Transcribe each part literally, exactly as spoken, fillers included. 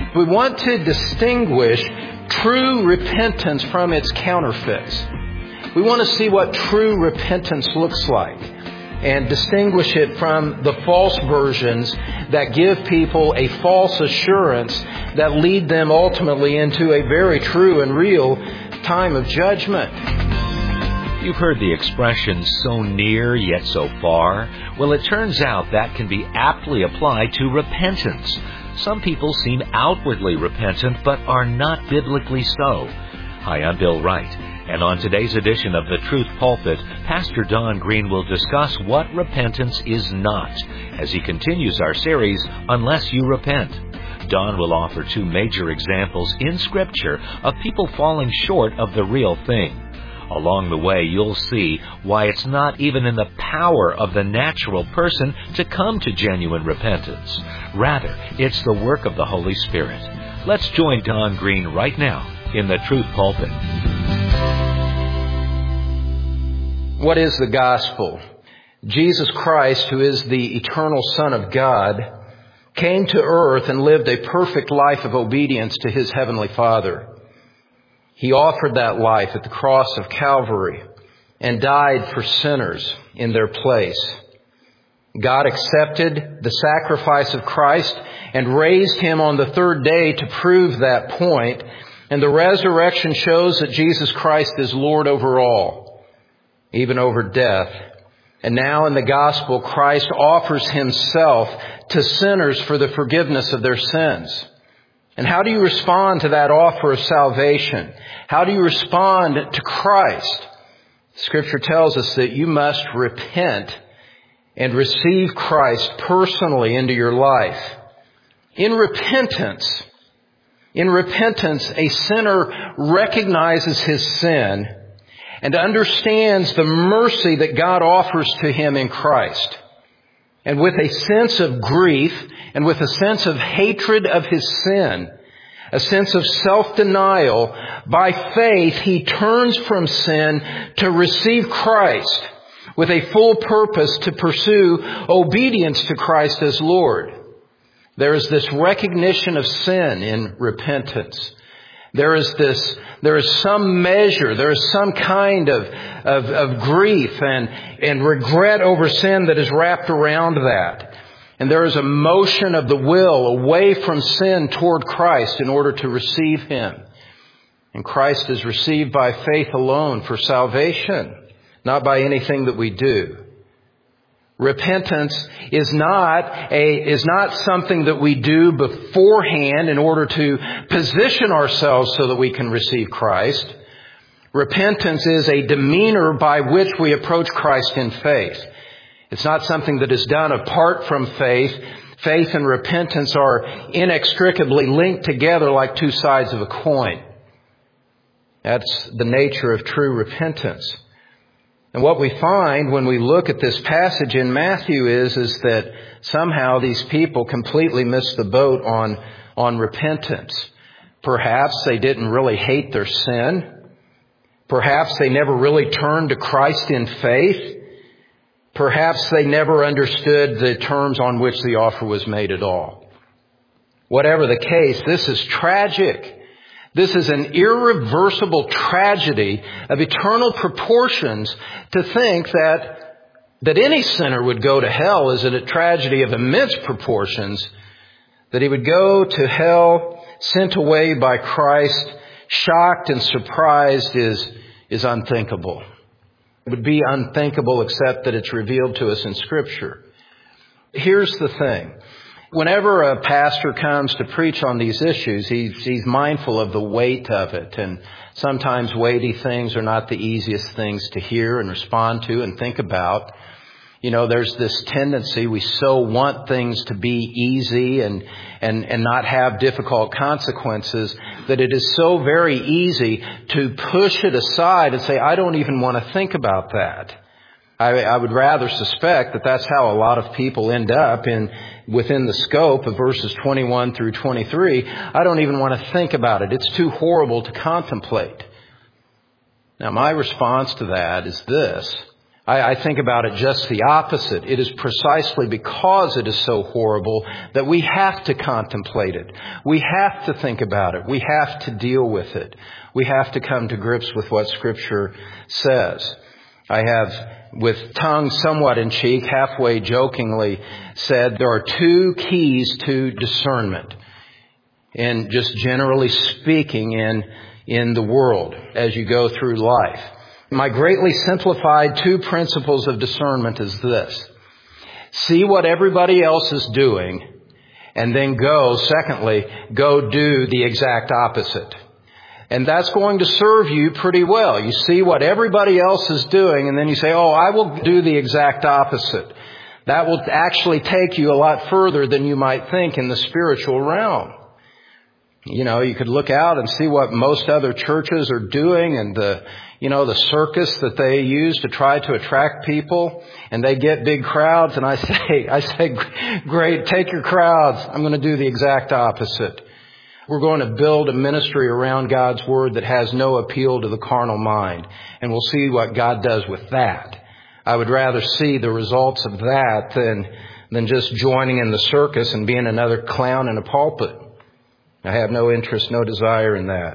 We want to distinguish true repentance from its counterfeits. We want to see what true repentance looks like and distinguish it from the false versions that give people a false assurance that lead them ultimately into a very true and real time of judgment. You've heard the expression, so near yet so far. Well, it turns out that can be aptly applied to repentance. Some people seem outwardly repentant, but are not biblically so. Hi, I'm Bill Wright, and on today's edition of The Truth Pulpit, Pastor Don Green will discuss what repentance is not, as he continues our series, Unless You Repent. Don will offer two major examples in Scripture of people falling short of the real thing. Along the way, you'll see why it's not even in the power of the natural person to come to genuine repentance. Rather, it's the work of the Holy Spirit. Let's join Don Green right now in the Truth Pulpit. What is the gospel? Jesus Christ, who is the eternal Son of God, came to earth and lived a perfect life of obedience to His Heavenly Father. He offered that life at the cross of Calvary and died for sinners in their place. God accepted the sacrifice of Christ and raised Him on the third day to prove that point. And the resurrection shows that Jesus Christ is Lord over all, even over death. And now in the gospel, Christ offers Himself to sinners for the forgiveness of their sins. And how do you respond to that offer of salvation? How do you respond to Christ? Scripture tells us that you must repent and receive Christ personally into your life. In repentance, in repentance, a sinner recognizes his sin and understands the mercy that God offers to him in Christ. And with a sense of grief and with a sense of hatred of his sin, a sense of self-denial, by faith he turns from sin to receive Christ with a full purpose to pursue obedience to Christ as Lord. There is this recognition of sin in repentance. There is this, there is some measure, there is some kind of, of, of grief and, and regret over sin that is wrapped around that. And there is a motion of the will away from sin toward Christ in order to receive Him. And Christ is received by faith alone for salvation, not by anything that we do. Repentance is not a, is not something that we do beforehand in order to position ourselves so that we can receive Christ. Repentance is a demeanor by which we approach Christ in faith. It's not something that is done apart from faith. Faith and repentance are inextricably linked together like two sides of a coin. That's the nature of true repentance. And what we find when we look at this passage in Matthew is, is that somehow these people completely missed the boat on, on repentance. Perhaps they didn't really hate their sin. Perhaps they never really turned to Christ in faith. Perhaps they never understood the terms on which the offer was made at all. Whatever the case, this is tragic. This is an irreversible tragedy of eternal proportions. To think that, that any sinner would go to hell is a tragedy of immense proportions. That he would go to hell sent away by Christ, shocked and surprised, is, is unthinkable. It would be unthinkable except that it's revealed to us in Scripture. Here's the thing. Whenever a pastor comes to preach on these issues, he's, he's mindful of the weight of it. And sometimes weighty things are not the easiest things to hear and respond to and think about. You know, there's this tendency, we so want things to be easy and, and, and not have difficult consequences, that it is so very easy to push it aside and say, I don't even want to think about that. I, I would rather suspect that that's how a lot of people end up in within the scope of verses twenty-one through twenty-three. I don't even want to think about it. It's too horrible to contemplate. Now, my response to that is this. I, I think about it just the opposite. It is precisely because it is so horrible that we have to contemplate it. We have to think about it. We have to deal with it. We have to come to grips with what Scripture says. I have, with tongue somewhat in cheek, halfway jokingly said there are two keys to discernment. And just generally speaking in, in the world as you go through life. My greatly simplified two principles of discernment is this. See what everybody else is doing, and then go, secondly, go do the exact opposite. And that's going to serve you pretty well. You see what everybody else is doing, and then you say, oh, I will do the exact opposite. That will actually take you a lot further than you might think in the spiritual realm. You know, you could look out and see what most other churches are doing and the, you know, the circus that they use to try to attract people, and they get big crowds. And I say, I say, great, take your crowds. I'm going to do the exact opposite. We're going to build a ministry around God's Word that has no appeal to the carnal mind. And we'll see what God does with that. I would rather see the results of that than, than just joining in the circus and being another clown in a pulpit. I have no interest, no desire in that.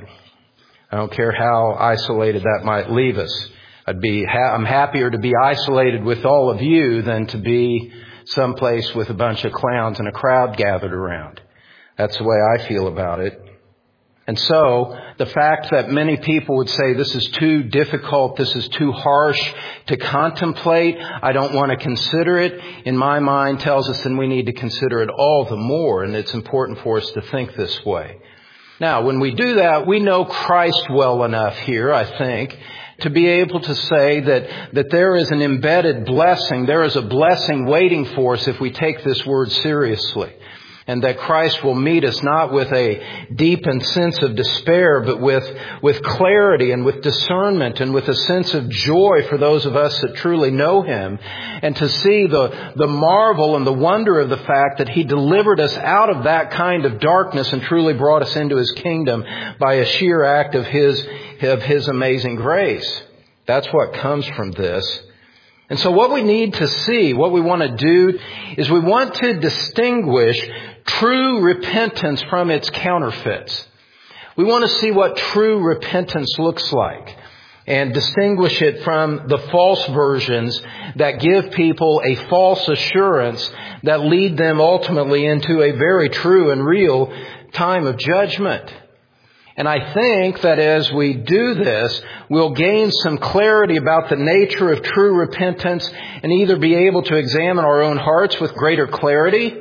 I don't care how isolated that might leave us. I'd be, ha- I'm happier to be isolated with all of you than to be someplace with a bunch of clowns and a crowd gathered around. That's the way I feel about it. And so, the fact that many people would say this is too difficult, this is too harsh to contemplate, I don't want to consider it, in my mind tells us then we need to consider it all the more, and it's important for us to think this way. Now, when we do that, we know Christ well enough here, I think, to be able to say that, that there is an embedded blessing, there is a blessing waiting for us if we take this word seriously. And that Christ will meet us not with a deepened sense of despair, but with, with clarity and with discernment and with a sense of joy for those of us that truly know Him. And to see the, the marvel and the wonder of the fact that He delivered us out of that kind of darkness and truly brought us into His kingdom by a sheer act of His, of His amazing grace. That's what comes from this. And so what we need to see, what we want to do, is we want to distinguish true repentance from its counterfeits. We want to see what true repentance looks like and distinguish it from the false versions that give people a false assurance that lead them ultimately into a very true and real time of judgment. And I think that as we do this, we'll gain some clarity about the nature of true repentance and either be able to examine our own hearts with greater clarity,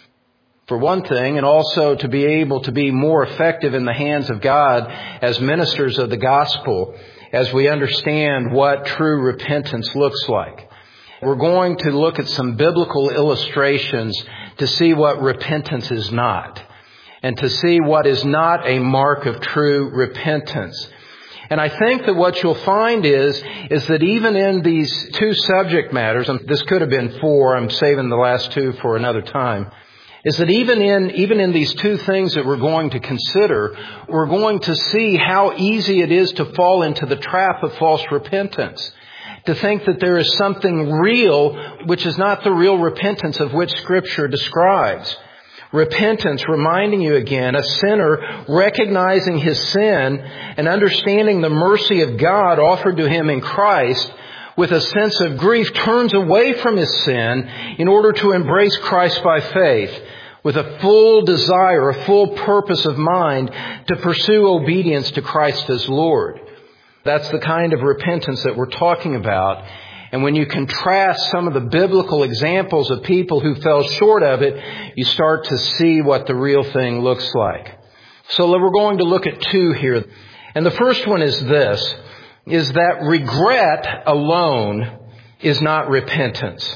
for one thing, and also to be able to be more effective in the hands of God as ministers of the gospel as we understand what true repentance looks like. We're going to look at some biblical illustrations to see what repentance is not, and to see what is not a mark of true repentance. And I think that what you'll find is, is that even in these two subject matters, and this could have been four, I'm saving the last two for another time, is that even in, even in these two things that we're going to consider, we're going to see how easy it is to fall into the trap of false repentance. To think that there is something real, which is not the real repentance of which Scripture describes. Repentance, reminding you again, a sinner recognizing his sin and understanding the mercy of God offered to him in Christ with a sense of grief, turns away from his sin in order to embrace Christ by faith with a full desire, a full purpose of mind to pursue obedience to Christ as Lord. That's the kind of repentance that we're talking about. And when you contrast some of the biblical examples of people who fell short of it, you start to see what the real thing looks like. So we're going to look at two here. And the first one is this, is that regret alone is not repentance.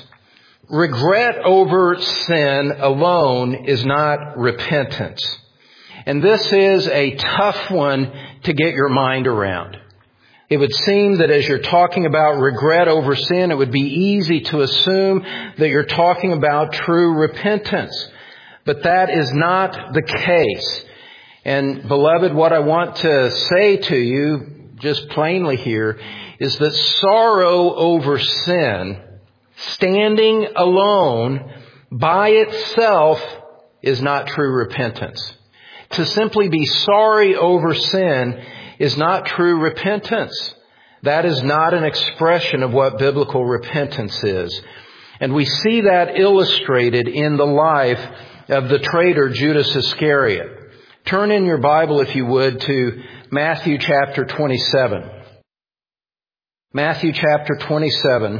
Regret over sin alone is not repentance. And this is a tough one to get your mind around. It would seem that as you're talking about regret over sin, it would be easy to assume that you're talking about true repentance. But that is not the case. And beloved, what I want to say to you just plainly here is that sorrow over sin, standing alone by itself, is not true repentance. To simply be sorry over sin is not true repentance. That is not an expression of what biblical repentance is. And we see that illustrated in the life of the traitor Judas Iscariot. Turn in your Bible, if you would, to Matthew chapter twenty-seven. Matthew chapter twenty-seven.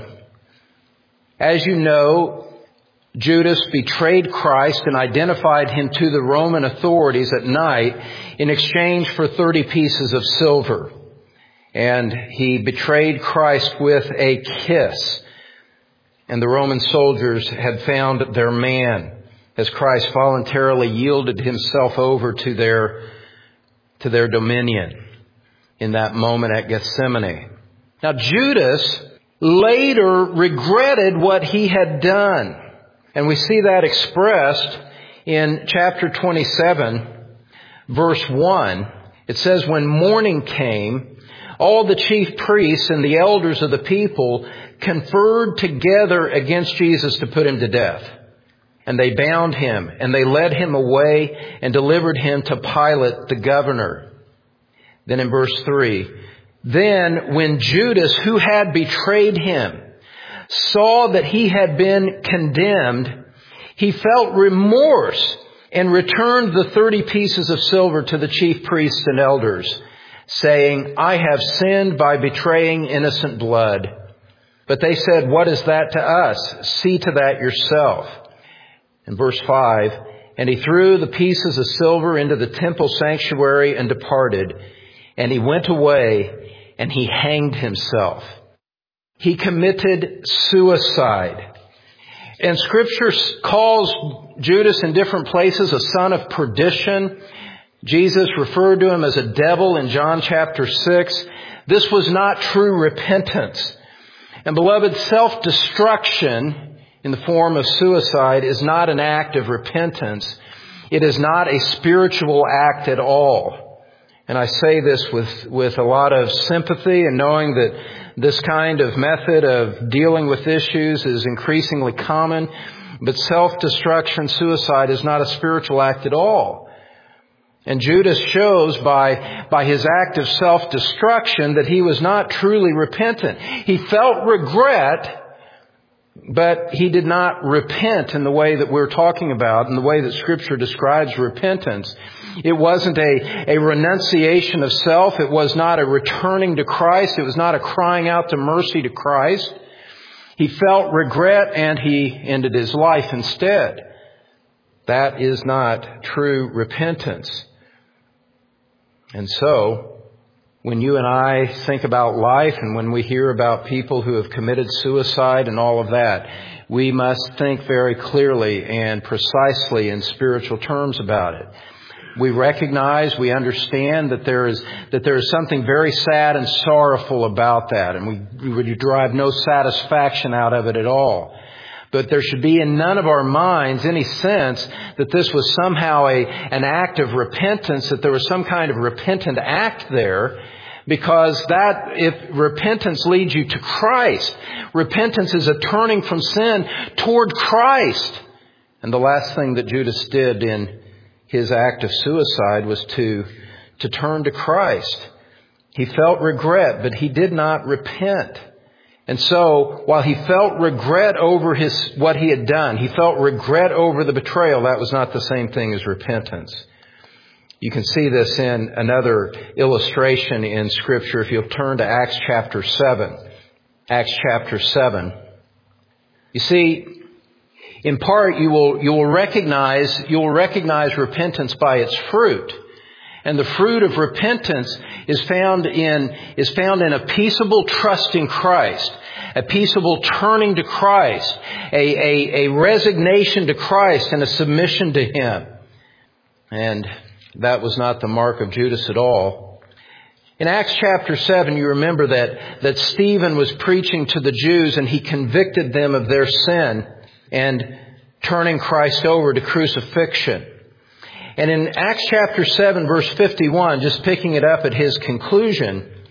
As you know, Judas betrayed Christ and identified him to the Roman authorities at night in exchange for thirty pieces of silver. And he betrayed Christ with a kiss. And the Roman soldiers had found their man as Christ voluntarily yielded himself over to their, to their dominion in that moment at Gethsemane. Now, Judas later regretted what he had done. And we see that expressed in chapter twenty-seven, verse one. It says, when morning came, all the chief priests and the elders of the people conferred together against Jesus to put him to death. And they bound him, and they led him away and delivered him to Pilate, the governor. Then in verse three, then when Judas, who had betrayed him, saw that he had been condemned, he felt remorse and returned the thirty pieces of silver to the chief priests and elders, saying, I have sinned by betraying innocent blood. But they said, what is that to us? See to that yourself. In verse five, and he threw the pieces of silver into the temple sanctuary and departed. And he went away and he hanged himself. He committed suicide. And Scripture calls Judas in different places a son of perdition. Jesus referred to him as a devil in John chapter six. This was not true repentance. And beloved, self-destruction in the form of suicide is not an act of repentance. It is not a spiritual act at all. And I say this with, with a lot of sympathy and knowing that this kind of method of dealing with issues is increasingly common. But self-destruction, suicide, is not a spiritual act at all. And Judas shows by, by his act of self-destruction that he was not truly repentant. He felt regret, but he did not repent in the way that we're talking about, in the way that Scripture describes repentance. It wasn't a, a renunciation of self. It was not a returning to Christ. It was not a crying out to mercy to Christ. He felt regret and he ended his life instead. That is not true repentance. And so, when you and I think about life and when we hear about people who have committed suicide and all of that, we must think very clearly and precisely in spiritual terms about it. We recognize, we understand that there is that there is something very sad and sorrowful about that, and we, we derive no satisfaction out of it at all. But there should be in none of our minds any sense that this was somehow a an act of repentance, that there was some kind of repentant act there, because that, if repentance leads you to Christ, repentance is a turning from sin toward Christ. And the last thing that Judas did in his act of suicide was to, to turn to Christ. He felt regret, but he did not repent. And so, while he felt regret over his, what he had done, he felt regret over the betrayal, that was not the same thing as repentance. You can see this in another illustration in Scripture if you'll turn to Acts chapter seven. Acts chapter seven. You see, in part, you will, you will recognize, you will recognize repentance by its fruit. And the fruit of repentance is found in, is found in a peaceable trust in Christ, a peaceable turning to Christ, a, a, a resignation to Christ and a submission to Him. And that was not the mark of Judas at all. In Acts chapter seven, you remember that, that Stephen was preaching to the Jews and he convicted them of their sin and turning Christ over to crucifixion. And in Acts chapter seven, verse fifty-one, just picking it up at his conclusion,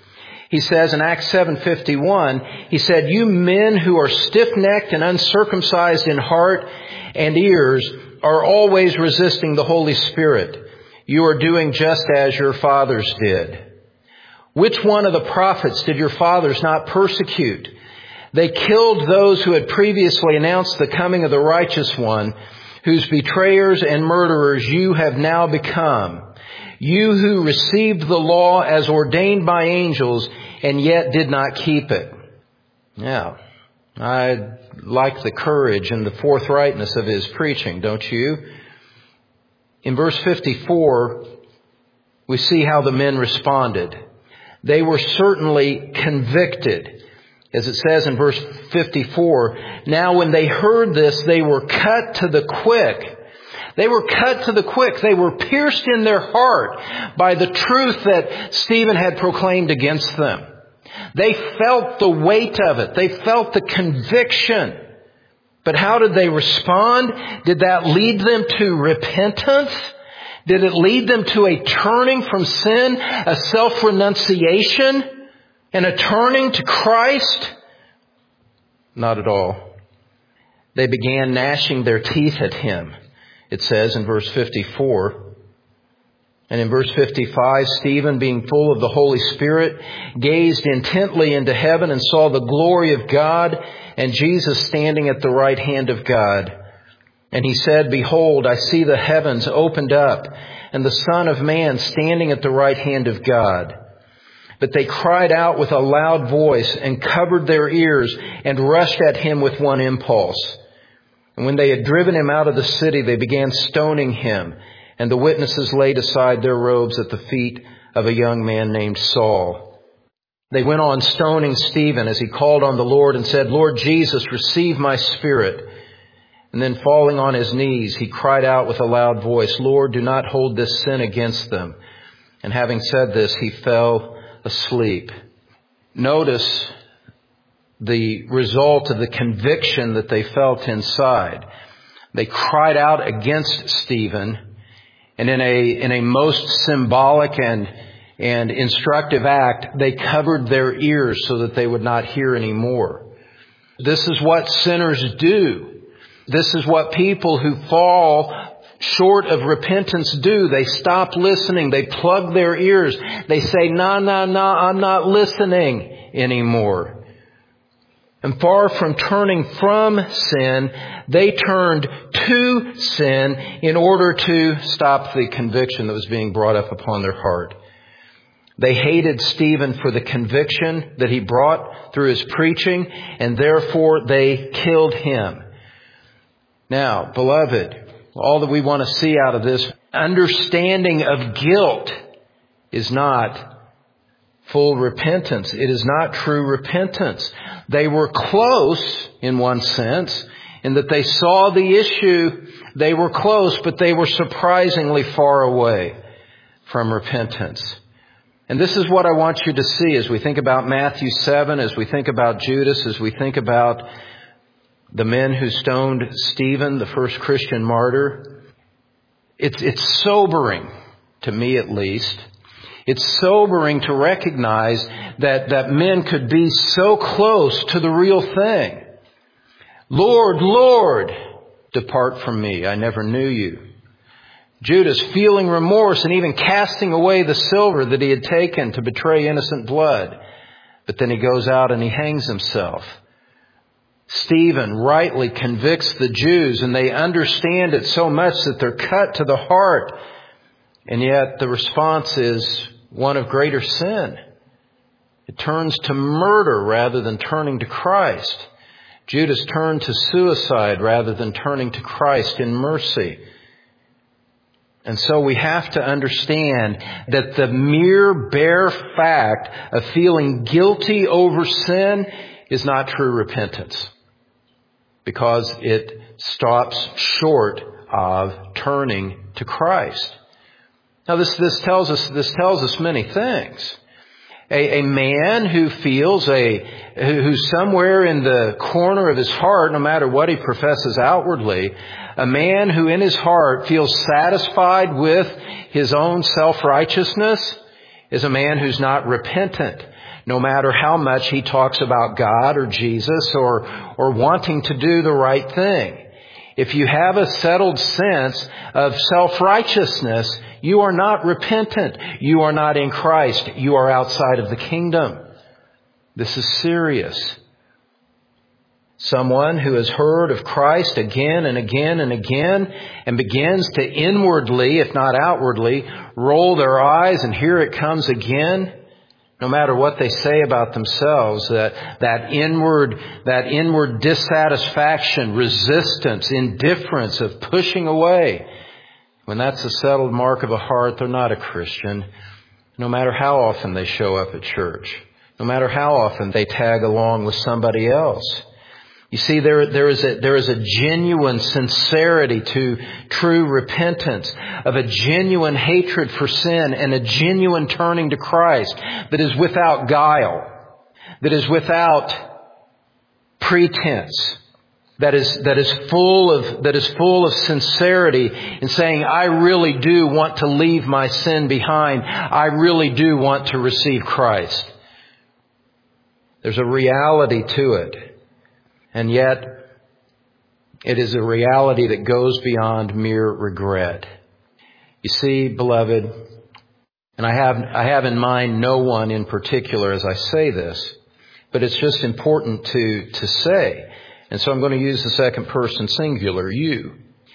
He says in Acts seven fifty-one, he said, "You men who are stiff-necked and uncircumcised in heart and ears are always resisting the Holy Spirit. You are doing just as your fathers did. Which one of the prophets did your fathers not persecute? They killed those who had previously announced the coming of the righteous one, whose betrayers and murderers you have now become. You who received the law as ordained by angels and yet did not keep it." Now, I like the courage and the forthrightness of his preaching, don't you? In verse fifty-four, we see how the men responded. They were certainly convicted. As it says in verse fifty-four, "Now when they heard this, they were cut to the quick." They were cut to the quick. They were pierced in their heart by the truth that Stephen had proclaimed against them. They felt the weight of it. They felt the conviction. But how did they respond? Did that lead them to repentance? Did it lead them to a turning from sin, a self-renunciation, and a turning to Christ? Not at all. They began gnashing their teeth at him, it says in verse fifty-four. And in verse fifty-five, Stephen, being full of the Holy Spirit, gazed intently into heaven and saw the glory of God and Jesus standing at the right hand of God. And he said, "Behold, I see the heavens opened up and the Son of Man standing at the right hand of God." But they cried out with a loud voice and covered their ears and rushed at him with one impulse. And when they had driven him out of the city, they began stoning him. And the witnesses laid aside their robes at the feet of a young man named Saul. They went on stoning Stephen as he called on the Lord and said, "Lord Jesus, receive my spirit." And then falling on his knees, he cried out with a loud voice, "Lord, do not hold this sin against them." And having said this, he fell asleep. Notice the result of the conviction that they felt inside. They cried out against Stephen, and in a in a most symbolic and and instructive act, they covered their ears so that they would not hear anymore. This is what sinners do. This is what people who fall short of repentance do. They stop listening. They plug their ears. They say, "No, no, no, I'm not listening anymore." And far from turning from sin, they turned to sin in order to stop the conviction that was being brought up upon their heart. They hated Stephen for the conviction that he brought through his preaching, and therefore they killed him. Now, beloved, all that we want to see out of this understanding of guilt is not full repentance. It is not true repentance. They were close in one sense, in that they saw the issue. They were close, but they were surprisingly far away from repentance. And this is what I want you to see as we think about Matthew seven, as we think about Judas, as we think about the men who stoned Stephen, the first Christian martyr. It's, it's sobering, to me at least. It's sobering to recognize that, that men could be so close to the real thing. "Lord, Lord, depart from me. I never knew you." Judas feeling remorse and even casting away the silver that he had taken to betray innocent blood. But then he goes out and he hangs himself. Stephen rightly convicts the Jews, and they understand it so much that they're cut to the heart. And yet the response is one of greater sin. It turns to murder rather than turning to Christ. Judas turned to suicide rather than turning to Christ in mercy. And so we have to understand that the mere bare fact of feeling guilty over sin is not true repentance, because it stops short of turning to Christ. Now this, this tells us, this tells us many things. A, a man who feels a, who's somewhere in the corner of his heart, no matter what he professes outwardly, a man who in his heart feels satisfied with his own self-righteousness is a man who's not repentant. no matter how much he talks about God or Jesus or, or wanting to do the right thing. If you have a settled sense of self-righteousness, you are not repentant. You are not in Christ. You are outside of the kingdom. This is serious. Someone who has heard of Christ again and again and again and begins to inwardly, if not outwardly, roll their eyes and here it comes again, no matter what they say about themselves, that, that inward, that inward dissatisfaction, resistance, indifference of pushing away, when that's a settled mark of a heart, they're not a Christian, no matter how often they show up at church, no matter how often they tag along with somebody else. You see, there, there is a, there is a genuine sincerity to true repentance, of a genuine hatred for sin and a genuine turning to Christ that is without guile, that is without pretense, that is, that is full of, that is full of sincerity in saying, I really do want to leave my sin behind. I really do want to receive Christ. There's a reality to it. And yet, it is a reality that goes beyond mere regret. You see, beloved, and I have, I have in mind no one in particular as I say this, but it's just important to, to say. And so I'm going to use the second person singular, you.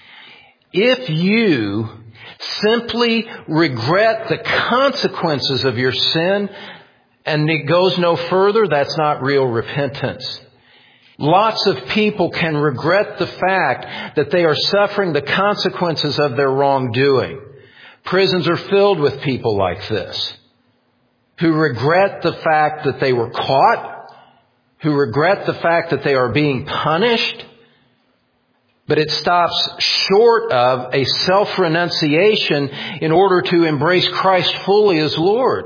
If you simply regret the consequences of your sin and it goes no further, that's not real repentance. Lots of people can regret the fact that they are suffering the consequences of their wrongdoing. Prisons are filled with people like this, who regret the fact that they were caught, who regret the fact that they are being punished, but it stops short of a self-renunciation in order to embrace Christ fully as Lord.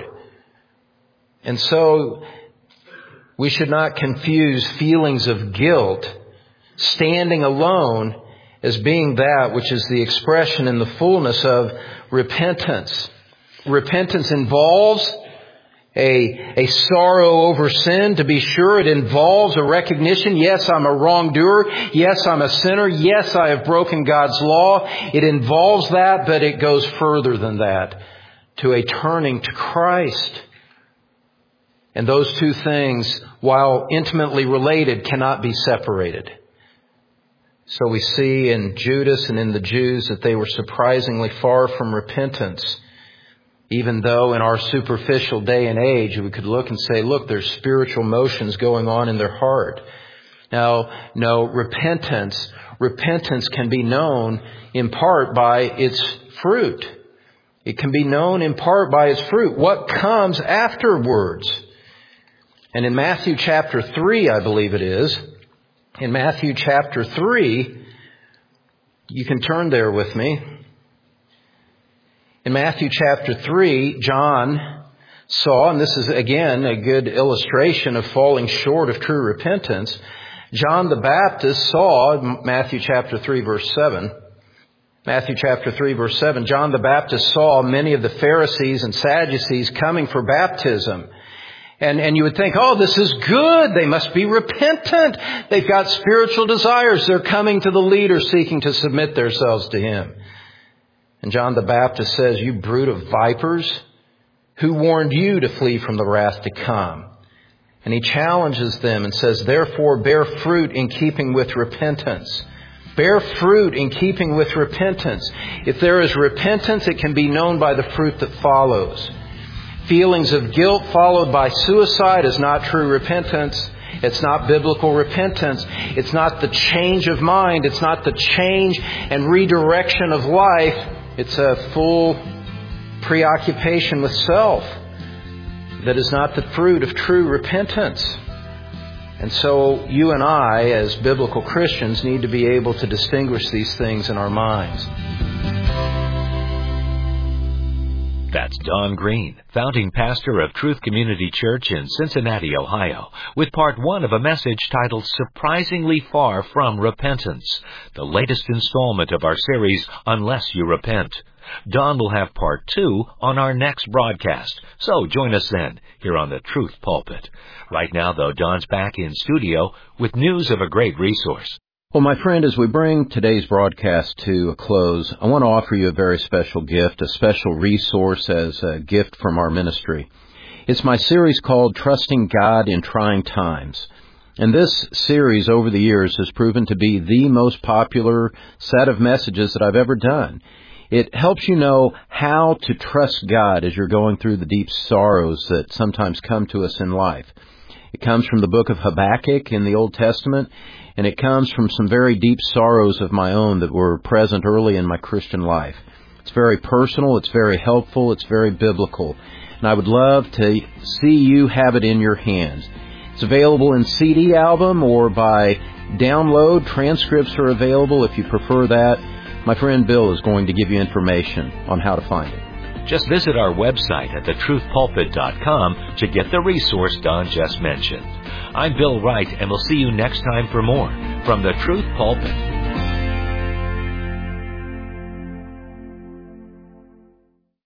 And so we should not confuse feelings of guilt, standing alone, as being that which is the expression in the fullness of repentance. Repentance involves a, a sorrow over sin, to be sure. It involves a recognition, yes, I'm a wrongdoer. Yes, I'm a sinner. Yes, I have broken God's law. It involves that, but it goes further than that, to a turning to Christ. And those two things, while intimately related, cannot be separated. So we see in Judas and in the Jews that they were surprisingly far from repentance. Even though in our superficial day and age, we could look and say, look, there's spiritual motions going on in their heart. Now, no, repentance, repentance can be known in part by its fruit. It can be known in part by its fruit. What comes afterwards? And in Matthew chapter three, I believe it is, in Matthew chapter three, you can turn there with me. In Matthew chapter three, John saw, and this is again a good illustration of falling short of true repentance, John the Baptist saw, Matthew chapter three verse seven, Matthew chapter three verse seven, John the Baptist saw many of the Pharisees and Sadducees coming for baptism. And, and you would think, oh, this is good. They must be repentant. They've got spiritual desires. They're coming to the leader seeking to submit themselves to him. And John the Baptist says, you brood of vipers, who warned you to flee from the wrath to come? And he challenges them and says, therefore bear fruit in keeping with repentance. Bear fruit in keeping with repentance. If there is repentance, it can be known by the fruit that follows. Feelings of guilt followed by suicide is not true repentance. It's not biblical repentance. It's not the change of mind. It's not the change and redirection of life. It's a full preoccupation with self that is not the fruit of true repentance. And so you and I, as biblical Christians, need to be able to distinguish these things in our minds. That's Don Green, founding pastor of Truth Community Church in Cincinnati, Ohio, with part one of a message titled Surprisingly Far from Repentance, the latest installment of our series, Unless You Repent. Don will have part two on our next broadcast, so join us then here on the Truth Pulpit. Right now, though, Don's back in studio with news of a great resource. Well, my friend, as we bring today's broadcast to a close, I want to offer you a very special gift, a special resource as a gift from our ministry. It's my series called Trusting God in Trying Times. And this series over the years has proven to be the most popular set of messages that I've ever done. It helps you know how to trust God as you're going through the deep sorrows that sometimes come to us in life. It comes from the book of Habakkuk in the Old Testament, and it comes from some very deep sorrows of my own that were present early in my Christian life. It's very personal, it's very helpful, it's very biblical, and I would love to see you have it in your hands. It's available in C D album or by download. Transcripts are available if you prefer that. My friend Bill is going to give you information on how to find it. Just visit our website at the truth pulpit dot com to get the resource Don just mentioned. I'm Bill Wright, and we'll see you next time for more from the Truth Pulpit.